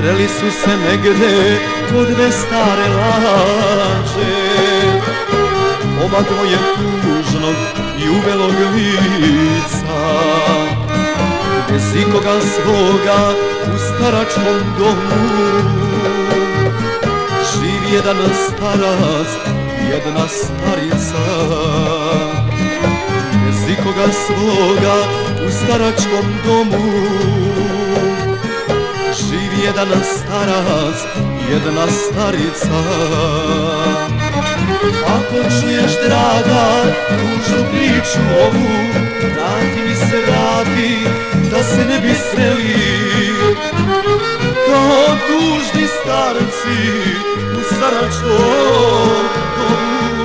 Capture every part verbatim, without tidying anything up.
Sreli su se negde kod dve stare lađe, oba dvoje tužnog i uvelog lica, bez ikoga svoga u staračkom domu. Živi jedan starac, jedna starica, bez ikoga svoga u staračkom domu. Živi jedan starac, jedna starica. Ako čuješ, draga, tužnu priču ovu, vrati mi se, vrati, da se ne bi sreli kao tužni starci u staračkom domu.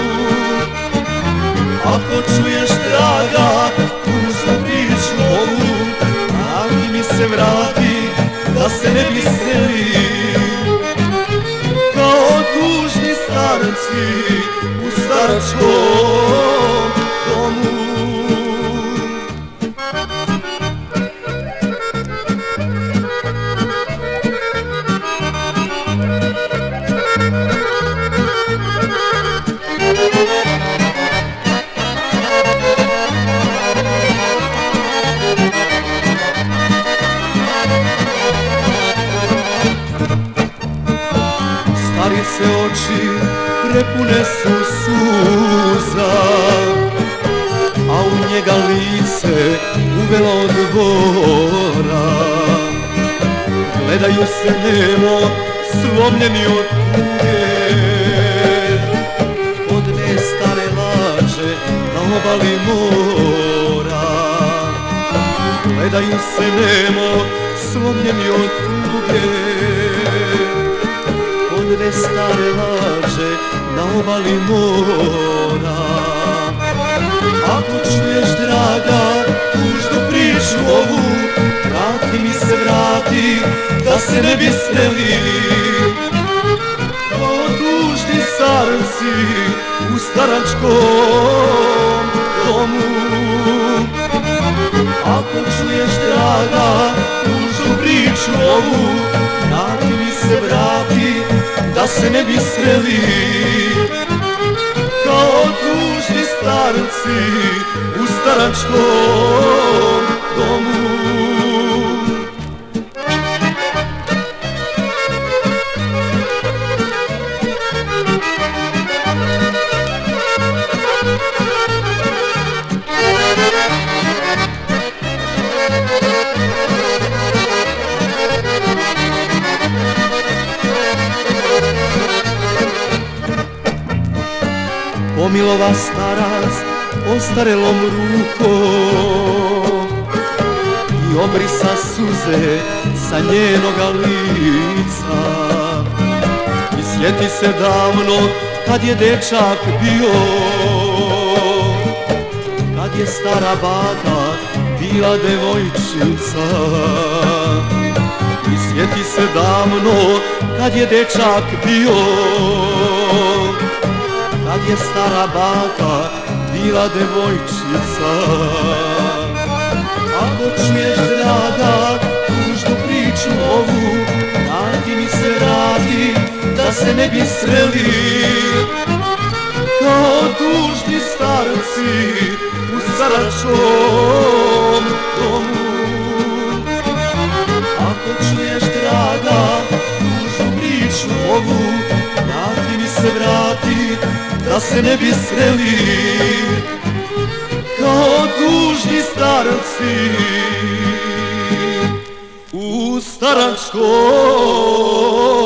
Ako čuješ, draga, tužnu priču ovu, vrati mi se, vrati, da se ne bi sreli kao tužni starci u staračkom domu. Starice oči prepune su suza, a u njega lice uvelo od gora. Gledaju se nemo, slomljeni od tuge, od dve stare lađe na obali mora. Gledaju se nemo, slomljeni od tuge, dve stare lađe na obali mora. Ako čuješ, draga, tužnu priču ovu, vrati mi se, vrati, da se ne bi sreli kao tužni starci u staračkom domu. Ako čuješ, draga, tužnu priču ovu, vrati mi se, vrati, da se ne bi sreli kao tužni starci u staračkom domu. Pomilova starac ostarelom rukom i obrisa suze sa njenoga lica. I sjeti se davno kad je dečak bio, kad je stara baka bila devojčica. I sjeti se davno kad je dečak bio, kad je stara baka bila devojčica. Ako čuješ, draga, tužnu priču ovu, vrati mi se, vrati, da se ne bi sreli kao tužni starci u staračkom domu. Ako čuješ, draga, tužnu priču ovu, vrati mi se, vrati, da se ne bi sreli kao tužni starci u staračkom